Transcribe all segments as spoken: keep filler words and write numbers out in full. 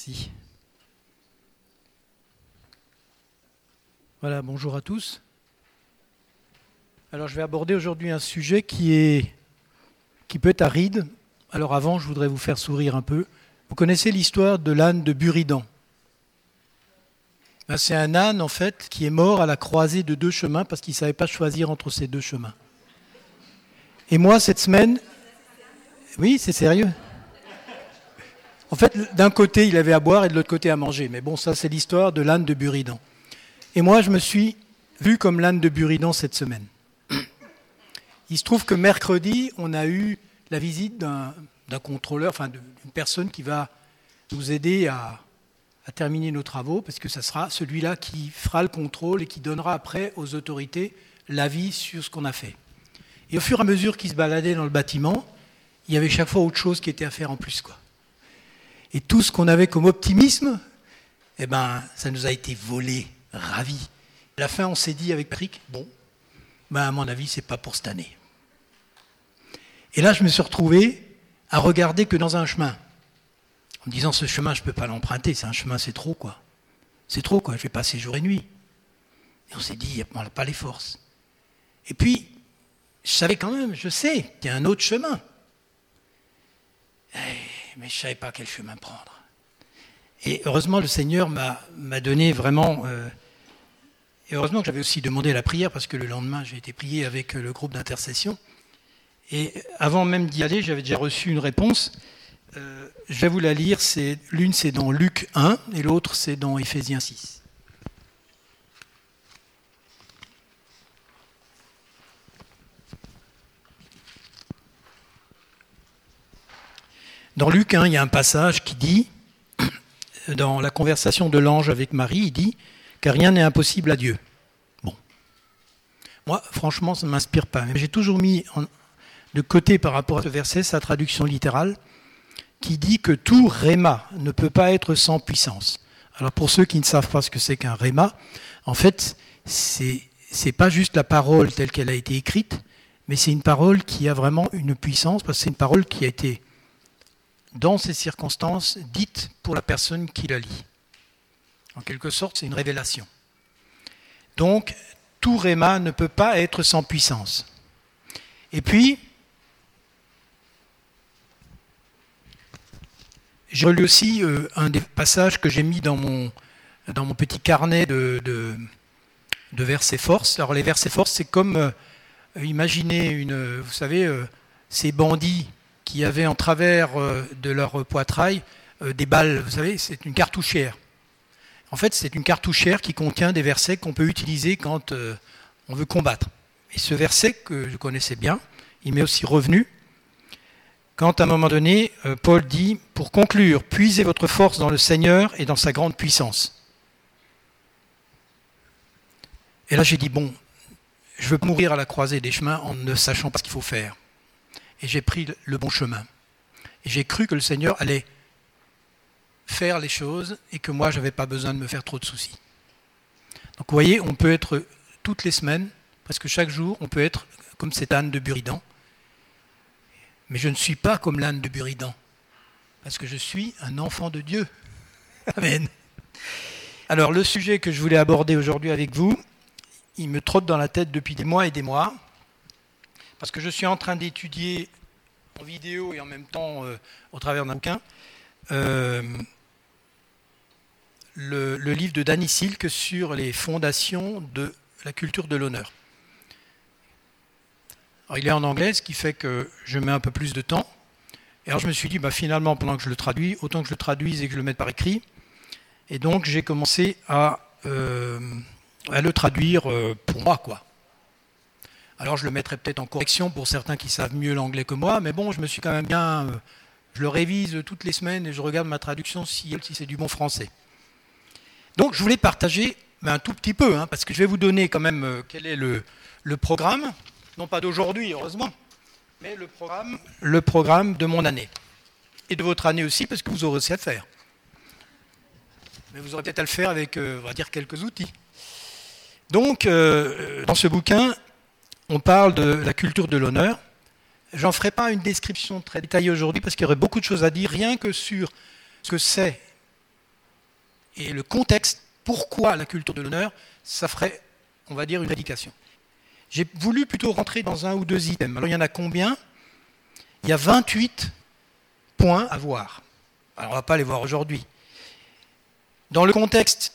Merci. Voilà, bonjour à tous. Alors, je vais aborder aujourd'hui un sujet qui est, qui peut être aride. Alors avant, je voudrais vous faire sourire un peu. Vous connaissez l'histoire de l'âne de Buridan? Ben, c'est un âne, en fait, qui est mort à la croisée de deux chemins parce qu'il ne savait pas choisir entre ces deux chemins. Et moi, cette semaine... Oui, c'est sérieux. En fait, d'un côté, il avait à boire et de l'autre côté à manger. Mais bon, ça, c'est l'histoire de l'âne de Buridan. Et moi, je me suis vu comme l'âne de Buridan cette semaine. Il se trouve que mercredi, on a eu la visite d'un, d'un contrôleur, enfin d'une personne qui va nous aider à, à terminer nos travaux, parce que ça sera celui-là qui fera le contrôle et qui donnera après aux autorités l'avis sur ce qu'on a fait. Et au fur et à mesure qu'il se baladait dans le bâtiment, il y avait chaque fois autre chose qui était à faire en plus, quoi. Et tout ce qu'on avait comme optimisme, eh ben, ça nous a été volé, ravi. À la fin, on s'est dit avec Patrick, bon, ben, à mon avis, c'est pas pour cette année. Et là, je me suis retrouvé à regarder que dans un chemin, en me disant, ce chemin, je ne peux pas l'emprunter, c'est un chemin, c'est trop, quoi. C'est trop, quoi, je vais passer jour et nuit. Et on s'est dit, on n'a pas les forces. Et puis, je savais quand même, je sais qu'il y a un autre chemin. Mais je ne savais pas quel chemin prendre. Et heureusement, le Seigneur m'a, m'a donné vraiment... Euh, et heureusement que j'avais aussi demandé la prière, parce que le lendemain, j'ai été prié avec le groupe d'intercession. Et avant même d'y aller, j'avais déjà reçu une réponse. Euh, je vais vous la lire. C'est, l'une, c'est dans Luc un, et l'autre, c'est dans Éphésiens six. Dans Luc un, il y a un passage qui dit, dans la conversation de l'ange avec Marie, il dit « Car rien n'est impossible à Dieu ». Bon. Moi, franchement, ça ne m'inspire pas. Mais j'ai toujours mis en, de côté par rapport à ce verset sa traduction littérale qui dit que tout réma ne peut pas être sans puissance. Alors pour ceux qui ne savent pas ce que c'est qu'un réma, en fait, c'est, c'est pas juste la parole telle qu'elle a été écrite, mais c'est une parole qui a vraiment une puissance, parce que c'est une parole qui a été dans ces circonstances, dites pour la personne qui la lit. En quelque sorte, c'est une révélation. Donc, tout réma ne peut pas être sans puissance. Et puis, j'ai relu aussi euh, un des passages que j'ai mis dans mon, dans mon petit carnet de, de, de versets force. Alors, les versets force, c'est comme, euh, imaginez, une, vous savez, euh, ces bandits qui avaient en travers de leur poitrail des balles, vous savez, c'est une cartouchière. En fait, c'est une cartouchière qui contient des versets qu'on peut utiliser quand on veut combattre. Et ce verset, que je connaissais bien, il m'est aussi revenu, quand à un moment donné, Paul dit, pour conclure, puisez votre force dans le Seigneur et dans sa grande puissance. Et là, j'ai dit, bon, je veux mourir à la croisée des chemins en ne sachant pas ce qu'il faut faire. Et j'ai pris le bon chemin. Et j'ai cru que le Seigneur allait faire les choses et que moi, je n'avais pas besoin de me faire trop de soucis. Donc vous voyez, on peut être toutes les semaines, presque chaque jour, on peut être comme cet âne de Buridan. Mais je ne suis pas comme l'âne de Buridan, parce que je suis un enfant de Dieu. Amen. Alors le sujet que je voulais aborder aujourd'hui avec vous, il me trotte dans la tête depuis des mois et des mois, parce que je suis en train d'étudier en vidéo et en même temps euh, au travers d'un bouquin euh, le, le livre de Danny Silk sur les fondations de la culture de l'honneur. Alors, il est en anglais, ce qui fait que je mets un peu plus de temps. Et alors je me suis dit, bah, finalement, pendant que je le traduis, autant que je le traduise et que je le mette par écrit. Et donc j'ai commencé à, euh, à le traduire euh, pour moi, quoi. Alors je le mettrai peut-être en correction pour certains qui savent mieux l'anglais que moi, mais bon, je me suis quand même bien... Euh, je le révise toutes les semaines et je regarde ma traduction si, si c'est du bon français. Donc je voulais partager mais un tout petit peu, hein, parce que je vais vous donner quand même euh, quel est le, le programme, non pas d'aujourd'hui, heureusement, mais le programme, le programme de mon année. Et de votre année aussi, parce que vous aurez aussi à le faire. Mais vous aurez peut-être à le faire avec, euh, on va dire, quelques outils. Donc, euh, dans ce bouquin, on parle de la culture de l'honneur. J'en ferai pas une description très détaillée aujourd'hui parce qu'il y aurait beaucoup de choses à dire rien que sur ce que c'est Et le contexte, pourquoi la culture de l'honneur, ça ferait, on va dire, une prédication. J'ai voulu plutôt rentrer dans un ou deux items. Alors il y en a combien? Il y a vingt-huit points à voir. Alors on ne va pas les voir aujourd'hui. Dans le contexte,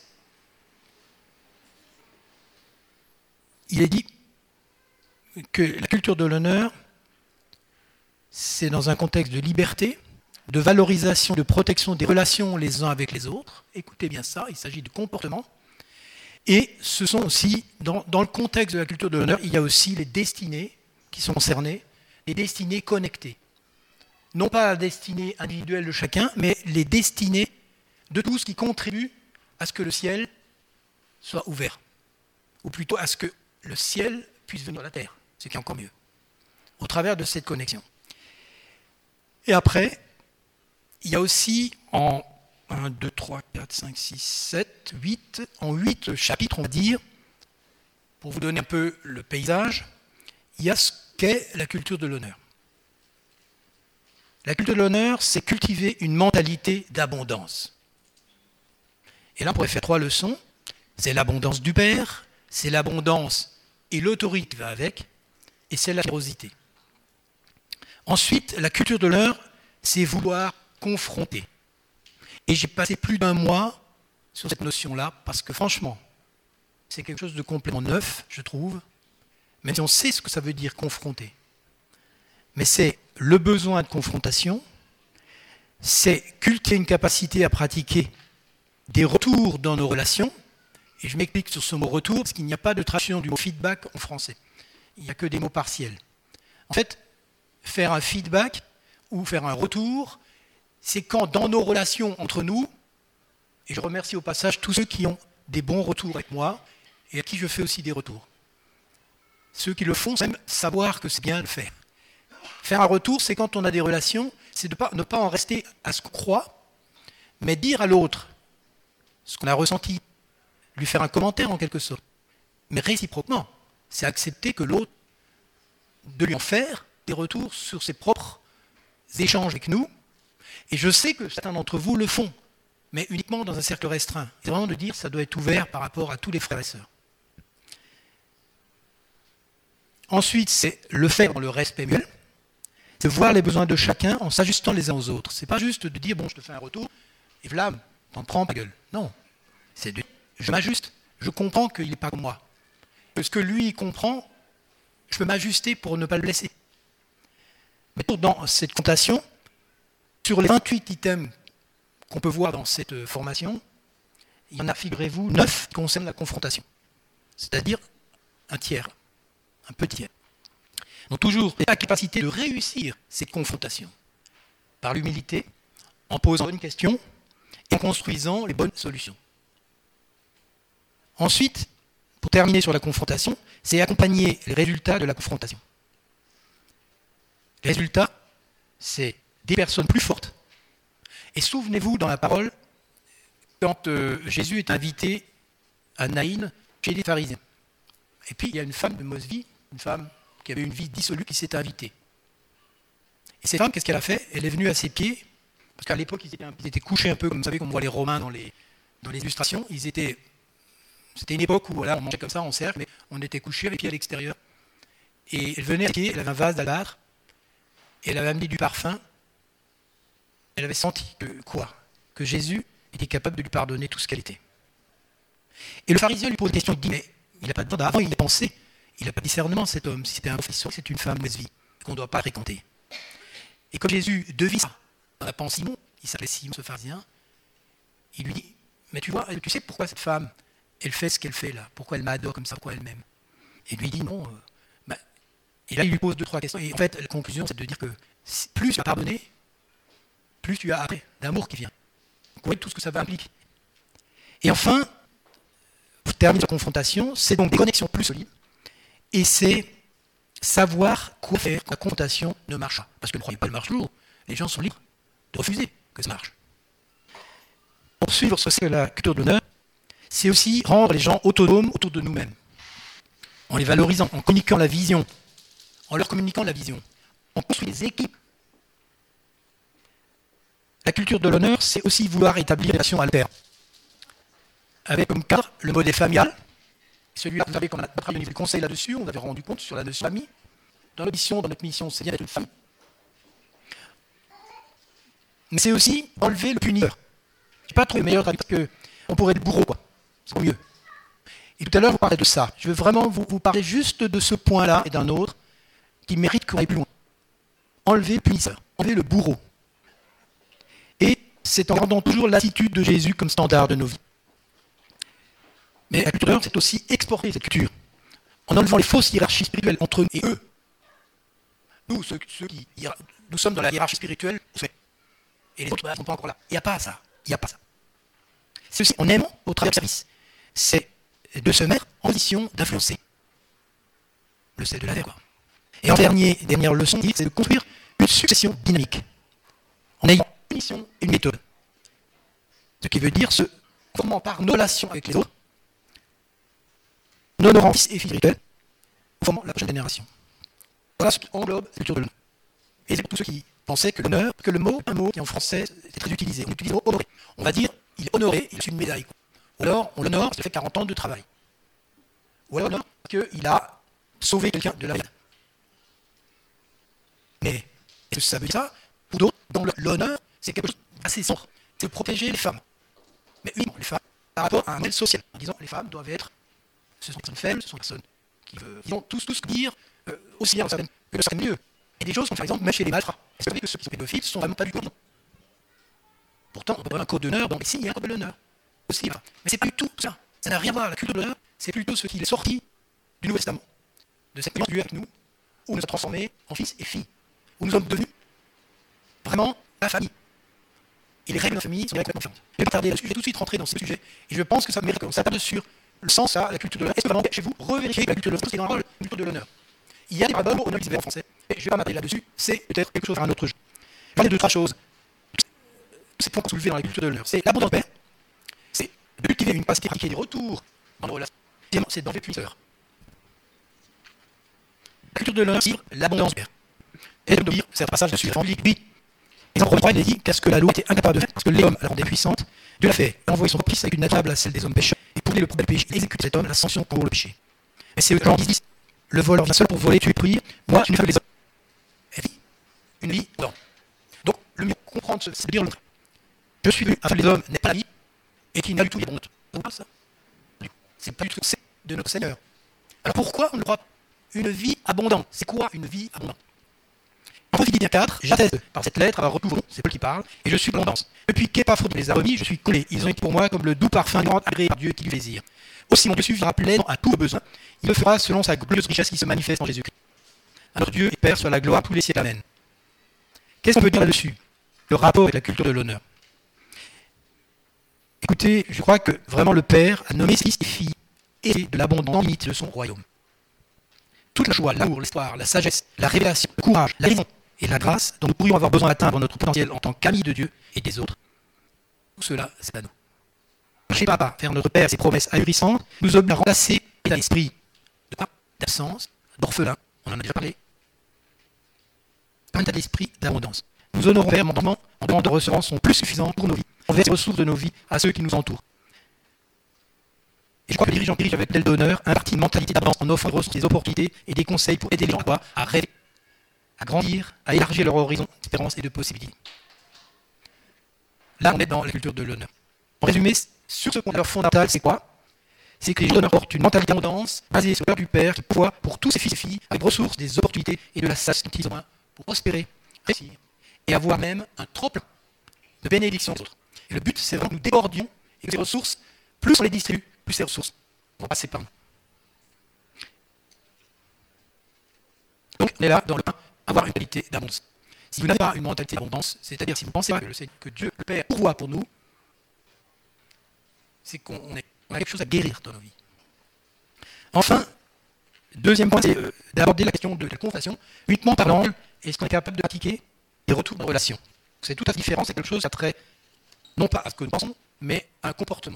il est dit que la culture de l'honneur, c'est dans un contexte de liberté, de valorisation, de protection des relations les uns avec les autres. Écoutez bien ça, il s'agit de comportement. Et ce sont aussi, dans, dans le contexte de la culture de l'honneur, il y a aussi les destinées qui sont concernées, les destinées connectées. Non pas la destinée individuelle de chacun, mais les destinées de tous qui contribuent à ce que le ciel soit ouvert. Ou plutôt à ce que le ciel puisse venir à la terre, ce qui est encore mieux, au travers de cette connexion. Et après, il y a aussi en un, deux, trois, quatre, cinq, six, sept, huit, en huit chapitres, on va dire, pour vous donner un peu le paysage, il y a ce qu'est la culture de l'honneur. La culture de l'honneur, c'est cultiver une mentalité d'abondance. Et là, on pourrait faire trois leçons. C'est l'abondance du Père, c'est l'abondance et l'autorité qui va avec, et c'est la générosité. Ensuite, la culture de l'honneur, c'est vouloir confronter. Et j'ai passé plus d'un mois sur cette notion-là, parce que franchement, c'est quelque chose de complètement neuf, je trouve, même si on sait ce que ça veut dire confronter. Mais c'est le besoin de confrontation, c'est cultiver une capacité à pratiquer des retours dans nos relations, et je m'explique sur ce mot retour, parce qu'il n'y a pas de traduction du mot feedback en français. Il n'y a que des mots partiels. En fait, faire un feedback ou faire un retour, c'est quand dans nos relations entre nous, et je remercie au passage tous ceux qui ont des bons retours avec moi, et à qui je fais aussi des retours. Ceux qui le font, c'est même savoir que c'est bien de le faire. Faire un retour, c'est quand on a des relations, c'est de pas, ne pas en rester à ce qu'on croit, mais dire à l'autre ce qu'on a ressenti, lui faire un commentaire en quelque sorte. Mais réciproquement, c'est accepter que l'autre, de lui en faire des retours sur ses propres échanges avec nous. Et je sais que certains d'entre vous le font, mais uniquement dans un cercle restreint. C'est vraiment de dire que ça doit être ouvert par rapport à tous les frères et sœurs. Ensuite, c'est le faire dans le respect mutuel. C'est voir les besoins de chacun en s'ajustant les uns aux autres. C'est pas juste de dire, bon, je te fais un retour, et voilà, t'en prends ta gueule. Non, c'est de je m'ajuste, je comprends qu'il n'est pas comme moi. Ce que lui il comprend, je peux m'ajuster pour ne pas le blesser. Mais dans cette comptation, sur les vingt-huit items qu'on peut voir dans cette formation, il y en a, figurez-vous, neuf qui concernent la confrontation. C'est-à-dire un tiers, un petit tiers. Donc toujours la capacité de réussir ces confrontations par l'humilité, en posant une question et en construisant les bonnes solutions. Ensuite, pour terminer sur la confrontation, c'est accompagner les résultats de la confrontation. Les résultats, c'est des personnes plus fortes. Et souvenez-vous dans la parole, quand euh, Jésus est invité à Naïn chez les pharisiens. Et puis il y a une femme de mauvaise vie, une femme qui avait une vie dissolue, qui s'est invitée. Et cette femme, qu'est-ce qu'elle a fait? Elle est venue à ses pieds, parce qu'à l'époque, ils étaient, ils étaient couchés un peu, comme vous savez, comme on voit les Romains dans les, dans les illustrations. Ils étaient, c'était une époque où voilà, on mangeait comme ça en cercle, mais on était couchés avec les pieds à l'extérieur. Et elle venait à ses pieds, elle avait un vase d'albâtre, et elle avait amené du parfum. Elle avait senti que quoi? Que Jésus était capable de lui pardonner tout ce qu'elle était. Et le pharisien lui pose une question, il dit, mais il n'a pas de temps d'avant, il a pensé, il n'a pas de discernement cet homme, si c'était un professeur, c'est une femme de mauvaise vie, qu'on ne doit pas fréquenter. Et comme Jésus devine ça, dans la pensée Simon, il s'appelait Simon ce pharisien, il lui dit, mais tu vois, tu sais pourquoi cette femme, elle fait ce qu'elle fait là, pourquoi elle m'adore comme ça, pourquoi elle m'aime? Et lui dit non, euh, bah, et là il lui pose deux, trois questions, et en fait la conclusion c'est de dire que plus tu as pardonné, plus tu as après d'amour qui vient. Vous voyez tout ce que ça va impliquer. Et enfin, pour terminer la confrontation, c'est donc des connexions plus solides, et c'est savoir quoi faire quand la confrontation ne marche pas. Parce que ne croyez pas, elle marche toujours. Les gens sont libres de refuser que ça marche. Pour suivre ce que la culture de l'honneur, c'est aussi rendre les gens autonomes autour de nous-mêmes. En les valorisant, en communiquant la vision, en leur communiquant la vision. On construit des équipes. La culture de l'honneur, c'est aussi vouloir établir des relations à l'altère. avec comme cadre le modèle familial. Celui-là, vous savez qu'on a travaillé au niveau du conseil là-dessus, on avait rendu compte sur la notion de famille. Dans notre mission, dans notre mission, c'est bien d'être une famille. Mais c'est aussi enlever le punisseur. Je n'ai pas trouvé meilleur traduit parce qu'on pourrait être bourreau, quoi. C'est mieux. Et tout à l'heure, vous parlez de ça. Je veux vraiment vous, vous parler juste de ce point-là et d'un autre qui mérite qu'on aille plus loin. Enlever le punisseur, enlever le bourreau. Et c'est en rendant toujours l'attitude de Jésus comme standard de nos vies. Mais la culture, c'est aussi exporter cette culture, en enlevant les fausses hiérarchies spirituelles entre nous et eux. Nous, ceux, ceux qui, nous sommes dans la hiérarchie spirituelle, et les autres ne sont pas encore là. Il n'y a pas ça. Il n'y a pas ça. C'est aussi en aimant au travers du service. C'est de se mettre en position d'influencer. Le sel de la terre. Et en dernier, dernière leçon, c'est de construire une succession dynamique, en ayant une mission et une méthode. Ce qui veut dire se formant par nos relations avec les autres, en honorant fils et filles spirituels, en formant la prochaine génération. Voilà ce qui englobe la culture de l'honneur. Et c'est pour tous ceux qui pensaient que l'honneur, que le mot, un mot qui en français est très utilisé. On utilise le mot honoré. On va dire, il est honoré, il a reçu une médaille. Ou alors, on l'honore parce qu'il a fait quarante ans de travail. Ou alors, on l'honore parce qu'il a sauvé quelqu'un de la merde. Mais, est-ce que ça veut dire ça? Pour d'autres, dans l'honneur, c'est quelque chose d'assez centre. C'est de protéger les femmes. Mais uniquement les femmes, par rapport à un modèle social. En disant, les femmes doivent être, ce sont des personnes faibles, ce sont des personnes qui veulent, ils ont tous, tous dire, euh, aussi bien dans certaines, que dans certains milieux. Et des choses comme par exemple, même chez les malfrats. Est-ce que vous savez que ceux qui sont pédophiles sont vraiment pas du tout non. Pourtant, on peut avoir un code d'honneur, donc ici, il y a un code de l'honneur. Aussi, là. Mais c'est pas du tout ça. Ça n'a rien à voir. La culture de l'honneur, c'est plutôt ce qui est sorti du Nouveau Testament, de cette expérience avec nous, où nous sommes transformés en fils et filles, où nous sommes devenus vraiment la famille. Et les règles de la famille sont complètement différentes. Je vais pas tarder là-dessus, je vais tout de suite rentrer dans ces sujets, et je pense que ça mérite qu'on s'attarde sur le sens à la culture de l'honneur. Est-ce que vraiment, chez vous, revérifiez la culture de l'honneur, parce qu'il y a dans la culture de l'honneur. Il y a des paraboles au honneur en français, et je ne vais pas m'attarder là-dessus, c'est peut-être quelque chose à un autre jeu. Je vais parler de trois choses. C'est pour soulever dans la culture de l'honneur. C'est l'abondance de paix, c'est de cultiver une capacité à pratiquer des retours dans nos relations. C'est d'enlever le punisseur. La culture de l'honneur, c'est l'abondance de paix. Et de dire, c'est un passage dessus, la famille, oui. Et en premier point, il a dit qu'est-ce que la loi était incapable de faire, parce que les hommes la rendaient puissante, Dieu l'a fait, envoyé son complice avec une nature à celle des hommes pécheurs, et pour le problème péché, exécute cet homme la sanction pour le péché. Mais c'est eux qui disent, le voleur vient seul pour voler, tuer, prier, moi, je ne fais que les hommes. Et vie, une vie, non. Donc, le mieux comprendre, c'est de dire le contraire. Je suis venu afin que les hommes n'aient pas la vie, et qu'il n'a du tout les bonnes. Donc, ça, c'est pas du tout c'est de notre Seigneur. Alors pourquoi on ne croit pas une vie abondante? C'est quoi une vie abondante? En Philippiens quatre, j'atteste par cette lettre à recouvrir, c'est Paul qui parle, et je suis l'abondance. Depuis qu'Épaphrodite les a remis, je suis collé. Ils ont été pour moi comme le doux parfum grand agréé par Dieu qui lui désire. Aussi mon Dieu suffira pleinement à tous vos besoins. Il le fera selon sa glorieuse richesse qui se manifeste en Jésus-Christ. Alors Dieu et Père soit la gloire à tous les siècles. Amen. Qu'est-ce qu'on peut dire là-dessus? Le rapport avec la culture de l'honneur. Écoutez, je crois que vraiment le Père a nommé ses fils et filles et de l'abondance limite de son royaume. Toute la joie, l'amour, l'espoir, la sagesse, la révélation, le courage, la raison et la grâce dont nous pourrions avoir besoin d'atteindre notre potentiel en tant qu'amis de Dieu et des autres, tout cela, c'est à nous. Marcher pas à pas vers notre Père ses promesses ahurissantes nous oblige à remplacer l'état d'esprit de quoi? D'absence, d'orphelin, on en a déjà parlé. Un état d'esprit d'abondance. Nous honorons Père en demandant, en demandant de recevoir sont plus suffisants pour nos vies, envers les ressources de nos vies à ceux qui nous entourent. Et je crois que les dirigeants dirigent avec tel d'honneur un parti de mentalité d'abondance en offrant des ressources, des opportunités et des conseils pour aider les gens à quoi? À rêver, à grandir, à élargir leur horizon d'espérance et de possibilités. Là, on est dans la culture de l'honneur. En résumé, sur ce point leur fondamental, c'est quoi? C'est que les gens d'honneur portent une mentalité d'abondance basée sur le cœur du Père qui pourvoit pour tous ses fils et filles avec des ressources, des opportunités et de la sagesse dont ils ont besoin pour prospérer, réussir et avoir même un trop-plein de bénédictions aux autres. Et le but, c'est vraiment que nous débordions et que ces ressources, plus on les distribue, plus ces ressources vont passer par nous. Donc, on est là dans le point, avoir une qualité d'abondance. Si vous n'avez pas une mentalité d'abondance, c'est-à-dire si vous pensez pas que, que Dieu, le Père, pourvoit pour nous, c'est qu'on est, on a quelque chose à guérir dans nos vies. Enfin, deuxième point, c'est euh, d'aborder la question de la confession uniquement par l'angle, est-ce qu'on est capable de pratiquer des retours de relation. C'est tout à fait différent, c'est quelque chose à trait, non pas à ce que nous pensons, mais à un comportement.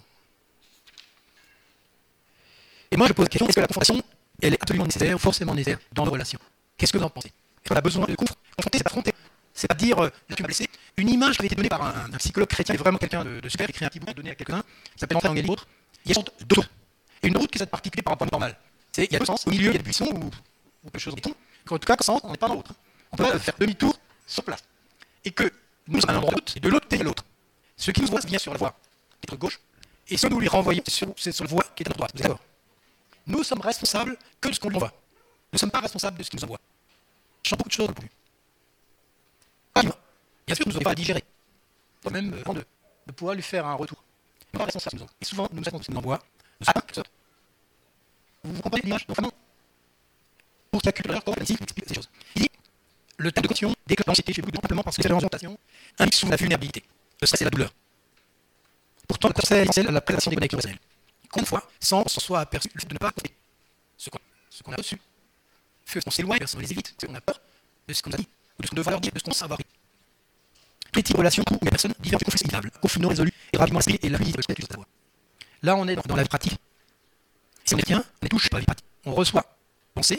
Et moi, je pose la question, est-ce que la confrontation, elle est absolument nécessaire, forcément nécessaire dans nos relations? Qu'est-ce que vous en pensez? Est-ce qu'on a besoin de confronter? Confronter, c'est pas affronter. C'est pas dire, euh, là tu m'as blessé. Une image qui avait été donnée par un, un psychologue chrétien, qui est vraiment quelqu'un de, de super, qui écrit un petit bouquin donné à quelqu'un, qui s'appelle Enfin en autre, il y a une sorte d'autoroute. Et une route qui est particulière par rapport à normal. C'est il y a deux sens, au milieu il y a des buissons ou, ou quelque chose en béton. En tout cas, sens, on n'est pas dans l'autre. On peut faire demi-tour sur place. Et que nous sommes à un endroit et de l'autre côté il y a l'autre. Ce qui nous voit vient sur la voie qui est de gauche, et si nous lui renvoyons, c'est sur la voie qui est de droite. Vous êtes d'accord? Nous sommes responsables que de ce qu'on lui envoie. Nous ne sommes pas responsables de ce qu'il nous envoie. Je sens beaucoup de choses dans le plus. Ah, bien sûr, nous n'avons pas à digérer. Même euh, de, de pouvoir lui faire un retour. Nous sommes responsables, nous. Et souvent, nous sommes responsables de ce qu'il nous envoie. Nous sommes responsables. Vous comprenez l'image? Donc, vraiment, pour qu'il y ait culture, comment il explique ces choses. Il dit le terme de caution déclenche l'anxiété chez vous simplement parce que les orientations indiquent sous la vulnérabilité. Le stress et la douleur. Pourtant, le conseil est essentiel à la préservation des connexions personnelles. Combien de fois, sans qu'on soit aperçu le fait de ne pas compter ce qu'on, ce qu'on a reçu, fait qu'on s'éloigne, on les évite, on a peur de ce qu'on a dit, ou de ce qu'on devrait leur dire, de ce qu'on savoir. Tous les types de relations où les personnes vivent des conflits évitables, conflits non résolus, et rapidement l'esprit et la vie de l'esprit de savoir. Là, on est dans, dans la vie pratique. Si on est bien, on ne touche pas la vie pratique. On reçoit, penser,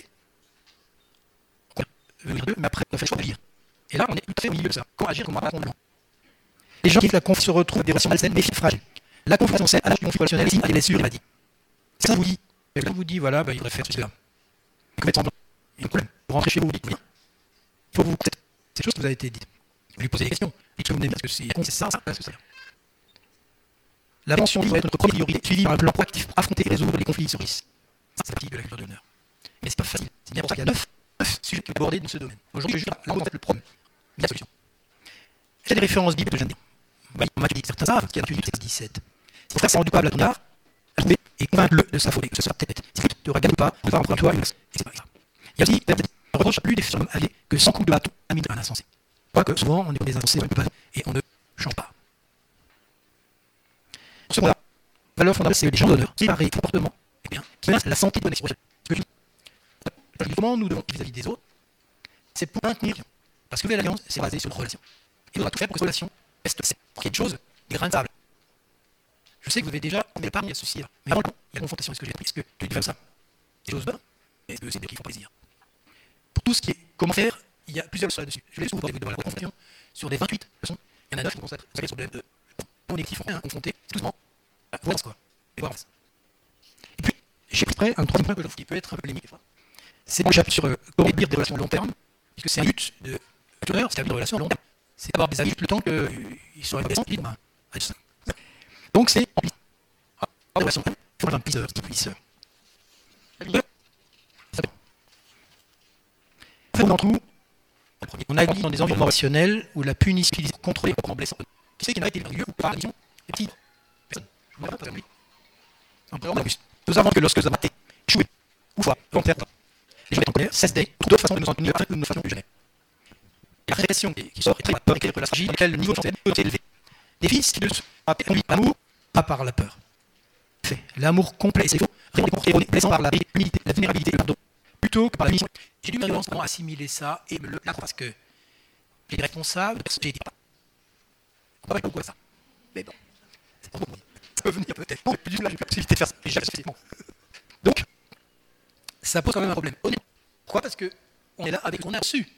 venir d'eux, mais après, on fait le choix de lire. Et là, on est tout à fait au milieu de ça. Comment agir, comment répondre? Les gens qui la confiance se retrouvent avec des relations malsaines, méfiantes, fragiles. La confiance saine à l'âge du conflit relationnel, ici, à des blessures, il m'a dit. Si ça vous dit, quelqu'un vous dit, voilà, bah, il devrait faire ceci là. Il faut mettre semblant. Il y a un problème. Vous rentrez chez vous, vous dites, bien. Il faut vous cette, cette chose qui vous a été dite. Vous lui posez des questions. Dites ce que vous venez de dire, est-ce que c'est ça, ça, est-ce que c'est ça? La mention doit être notre première priorité, suivie par un plan proactif pour affronter et résoudre les conflits qui surgissent. Ça, c'est partie de la culture de l'honneur. Mais c'est pas facile. C'est bien pour ça qu'il y a neuf, neuf sujets qui sont abordés dans ce domaine. Aujourd'hui, je juge là, le problème. La solution. J'ai des références bibliques que je viens de dire. Oui, Matthieu dit certains savent qu'il y a dans Matthieu dix-sept. Si ton frère s'est rendu coupable à ton art, trouver et convainc-le de sa faute et que ce sera peut-être bête. Si tu te regardes ou pas, de voir entre toi et cetera. Il y a aussi, on reproche plus des hommes âgés que cent coups de bâton à un insensé. Pas que souvent, on est des insensés et on ne change pas. Secondaire, valeur fondamentale, c'est les gens d'honneur, séparés, comportement, eh bien, qui menacent la santé de l'expression. Comment nous devons vis-à-vis des autres, c'est pour maintenir, parce que l'alliance, c'est basé sur une relation. Il faudra tout faire pour que cette relation reste saine, pour qu'il y ait des choses, des grains de sable. Je sais que vous avez déjà, on est pas, il y a ceci là. Mais avant le temps, il y a la confrontation. Est-ce que j'ai appris? Est-ce que tu dis comme ça? Des choses bonnes? Est-ce que c'est des qui font plaisir? Pour tout ce qui est comment faire, il y a plusieurs leçons là-dessus. Je vais vous parler de la confrontation sur des vingt-huit leçons. Il y en a neuf qui vont être sur le problème de mon équipe, on confronté, c'est doucement. Voilà quoi. Et voilà. Et puis, j'ai pris près un troisième point que je trouve qui peut être un peu polémique des fois. C'est mon chapitre sur euh, comment établir des relations à long terme, puisque c'est un but de l'auteur, c'est une relation à long terme. C'est d'avoir des amis le temps qu'ils soient intéressants, puis ben, donc c'est en plus. Ah, des relations, il faut un pliseur, qui puisse. D'entre nous, on a grandi dans des environnements relationnels où la punition est contrôlée pour blessant. Qui c'est qui n'a été vertueux ou pas la mission? Les petits. Personne. Je ne me pas lui. Un peu en plus. Nous avons que lorsque nous avons été échoués, ou fois, volontaire, les gens sont en colère, cessent d'être, pour d'autres façons de nous en tenir afin que nous ne fassions plus jamais. Et la répression qui sort est très peur et quelle est la stratégie dans laquelle le niveau de santé peut être élevé. Des fils qui ne sont pas conduits par l'amour, pas par la peur. Fait. L'amour complet, c'est faux, réellement comporté, blessant par la humilité, la vulnérabilité et le pardon, plutôt que par la mission. J'ai dû malheureusement assimiler ça et me le là parce que les responsables, j'ai dit pas. On parle beaucoup à ça. Mais bon, c'est pas beaucoup. Ça peut venir peut-être. Non, plus du tout là, j'ai pas la possibilité de faire ça. J'ai jamais spécifiquement. Donc, ça pose quand même un problème. Pourquoi? Parce que on est là avec ce qu'on a reçu.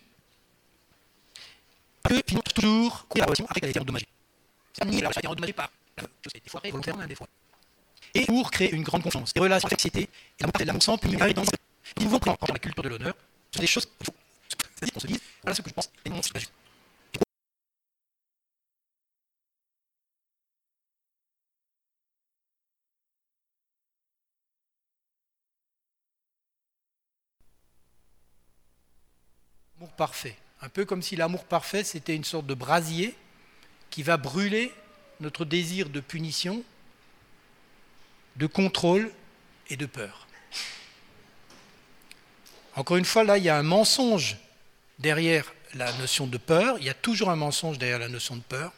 Que finalement toujours la relation après qu'elle a été endommagée. C'est nier la relation a été endommagée par la chose qui a été foirée volontairement des fois. Et pour créer une grande confiance, des relations d'excité, et l'amour de l'amour sans punir dans le niveau quand la culture de l'honneur, ce sont des choses qu'il faut. C'est-à-dire qu'on se dise, voilà ce que je pense, et non ce que je. L'amour parfait. Un peu comme si l'amour parfait, c'était une sorte de brasier qui va brûler notre désir de punition, de contrôle et de peur. Encore une fois, là, il y a un mensonge derrière la notion de peur. Il y a toujours un mensonge derrière la notion de peur.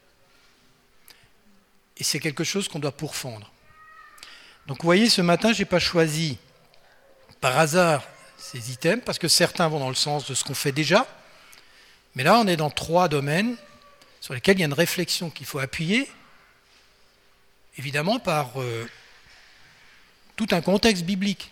Et c'est quelque chose qu'on doit pourfendre. Donc vous voyez, ce matin, je n'ai pas choisi par hasard ces items, parce que certains vont dans le sens de ce qu'on fait déjà. Mais là, on est dans trois domaines sur lesquels il y a une réflexion qu'il faut appuyer, évidemment par euh, tout un contexte biblique.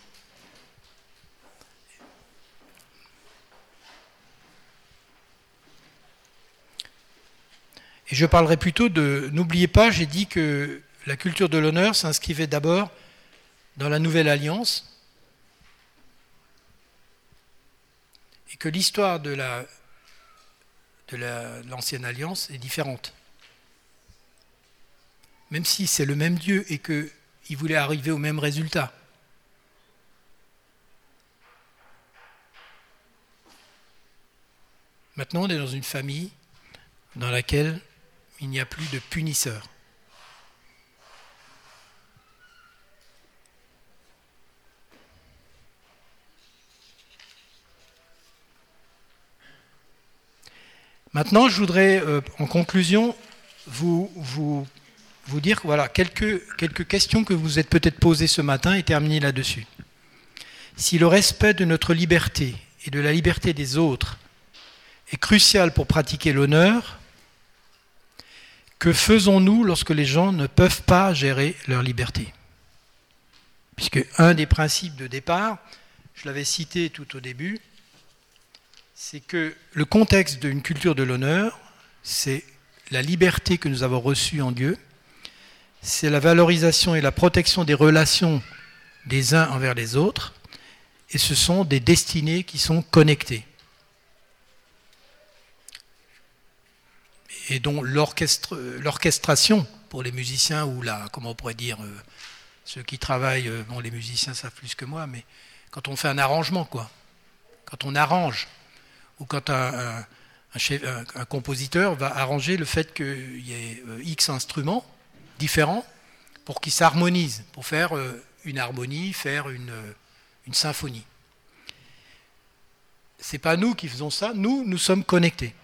Et je parlerai plutôt de... N'oubliez pas, j'ai dit que la culture de l'honneur s'inscrivait d'abord dans la Nouvelle Alliance et que l'histoire de la, de la, de l'Ancienne Alliance est différente. Même si c'est le même Dieu et qu'il voulait arriver au même résultat. Maintenant, on est dans une famille dans laquelle il n'y a plus de punisseurs. Maintenant, je voudrais, euh, en conclusion, vous, vous, vous dire voilà, quelques, quelques questions que vous êtes peut-être posées ce matin et terminer là-dessus. Si le respect de notre liberté et de la liberté des autres est crucial pour pratiquer l'honneur, que faisons-nous lorsque les gens ne peuvent pas gérer leur liberté ? Puisque un des principes de départ, je l'avais cité tout au début, c'est que le contexte d'une culture de l'honneur, c'est la liberté que nous avons reçue en Dieu, c'est la valorisation et la protection des relations des uns envers les autres, et ce sont des destinées qui sont connectées. Et dont l'orchestre, l'orchestration pour les musiciens, ou la, comment on pourrait dire, euh, ceux qui travaillent, euh, bon les musiciens savent plus que moi, mais quand on fait un arrangement, quoi, quand on arrange, ou quand un, un, un, chef, un, un compositeur va arranger le fait qu'il y ait euh, X instruments différents pour qu'ils s'harmonisent, pour faire euh, une harmonie, faire une, euh, une symphonie. Ce n'est pas nous qui faisons ça, nous, nous sommes connectés.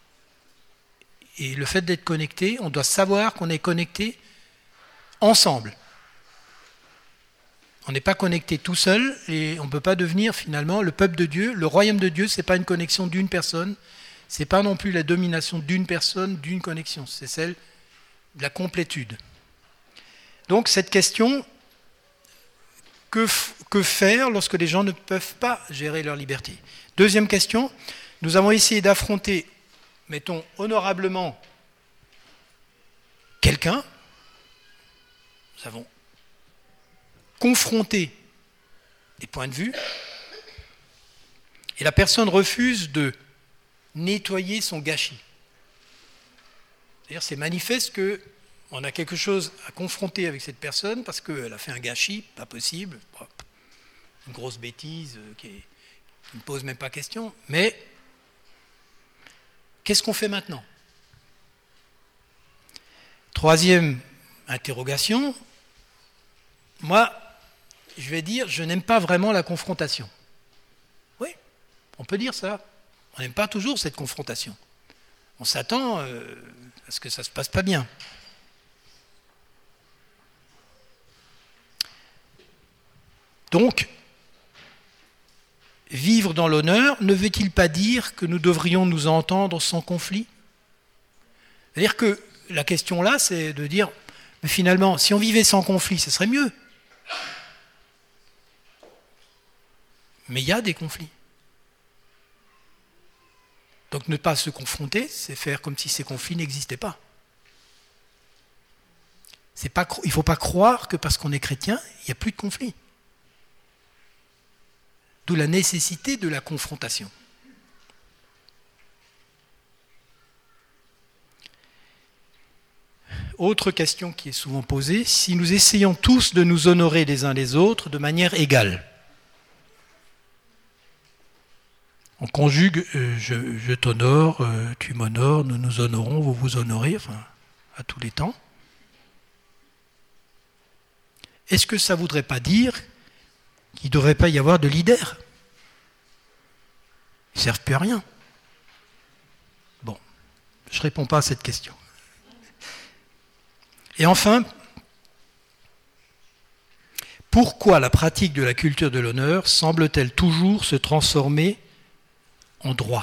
Et le fait d'être connecté, on doit savoir qu'on est connecté ensemble. On n'est pas connecté tout seul et on ne peut pas devenir finalement le peuple de Dieu. Le royaume de Dieu, ce n'est pas une connexion d'une personne, ce n'est pas non plus la domination d'une personne, d'une connexion, c'est celle de la complétude. Donc cette question, que, que faire lorsque les gens ne peuvent pas gérer leur liberté ? Deuxième question, nous avons essayé d'affronter, mettons, honorablement quelqu'un, nous avons confronté des points de vue, et la personne refuse de nettoyer son gâchis. C'est-à-dire, c'est manifeste qu'on a quelque chose à confronter avec cette personne parce qu'elle a fait un gâchis, pas possible, une grosse bêtise qui, est, qui ne pose même pas question, mais qu'est-ce qu'on fait maintenant ? Troisième interrogation, moi, je vais dire, je n'aime pas vraiment la confrontation. Oui, on peut dire ça. On n'aime pas toujours cette confrontation. On s'attend euh, à ce que ça ne se passe pas bien. Donc, vivre dans l'honneur ne veut-il pas dire que nous devrions nous entendre sans conflit ? C'est-à-dire que la question là, c'est de dire, mais finalement, si on vivait sans conflit, ce serait mieux. Mais il y a des conflits. Donc ne pas se confronter, c'est faire comme si ces conflits n'existaient pas. C'est pas il ne faut pas croire que parce qu'on est chrétien, il n'y a plus de conflits. D'où la nécessité de la confrontation. Autre question qui est souvent posée, si nous essayons tous de nous honorer les uns les autres de manière égale, on conjugue euh, je, je t'honore, euh, tu m'honores, nous nous honorons, vous vous honorez, enfin, à tous les temps. Est-ce que ça ne voudrait pas dire qu'il ne devrait pas y avoir de leader ? Ils ne servent plus à rien. Bon, je ne réponds pas à cette question. Et enfin, pourquoi la pratique de la culture de l'honneur semble-t-elle toujours se transformer en droit ?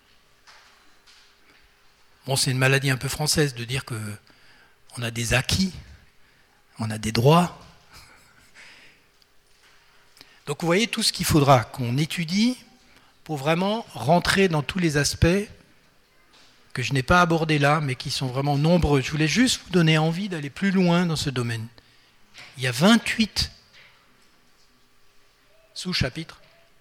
Bon, c'est une maladie un peu française de dire qu'on a des acquis, on a des droits. Donc vous voyez tout ce qu'il faudra qu'on étudie pour vraiment rentrer dans tous les aspects que je n'ai pas abordés là, mais qui sont vraiment nombreux. Je voulais juste vous donner envie d'aller plus loin dans ce domaine. Il y a vingt-huit sous-chapitres,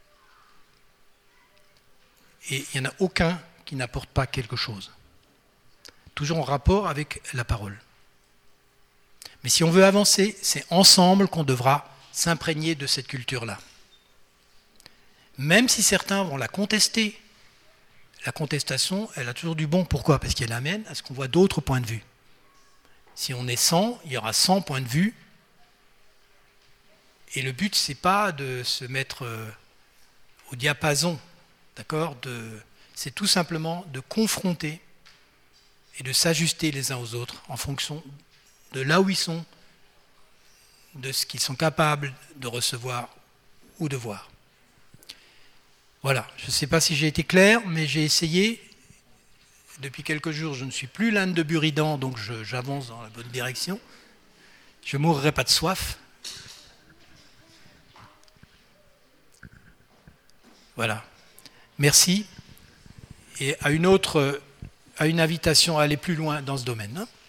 et il n'y en a aucun qui n'apporte pas quelque chose. Toujours en rapport avec la parole. Mais si on veut avancer, c'est ensemble qu'on devra s'imprégner de cette culture-là. Même si certains vont la contester, la contestation, elle a toujours du bon. Pourquoi ? Parce qu'elle amène à ce qu'on voit d'autres points de vue. Si on est cent, il y aura cent points de vue. Et le but, c'est pas de se mettre euh, au diapason, d'accord ? de, C'est tout simplement de confronter et de s'ajuster les uns aux autres en fonction de là où ils sont, de ce qu'ils sont capables de recevoir ou de voir. Voilà, je ne sais pas si j'ai été clair, mais j'ai essayé. Depuis quelques jours, je ne suis plus l'âne de Buridan, donc je, j'avance dans la bonne direction. Je ne mourrai pas de soif. Voilà. Merci. Et à une autre, à une invitation à aller plus loin dans ce domaine. Hein.